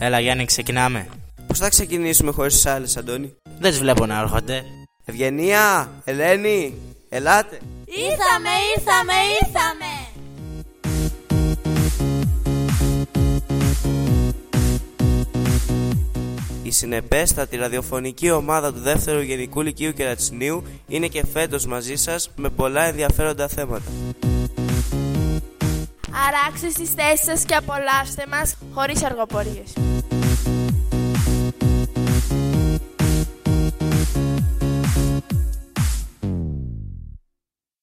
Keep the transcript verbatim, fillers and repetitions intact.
Έλα Γιάννη, ξεκινάμε. Πώς θα ξεκινήσουμε χωρίς τους άλλους, Αντώνη? Δεν τις βλέπω να έρχονται. Ευγενία, Ελένη, ελάτε. Ήρθαμε, ήρθαμε, ήρθαμε. Η συνεπέστατη ραδιοφωνική ομάδα του δεύτερου Γενικού Λυκείου Κερατσινίου είναι και φέτος μαζί σας με πολλά ενδιαφέροντα θέματα. Αράξτε στις θέσεις σας και απολαύστε μας χωρίς αργοπορίες.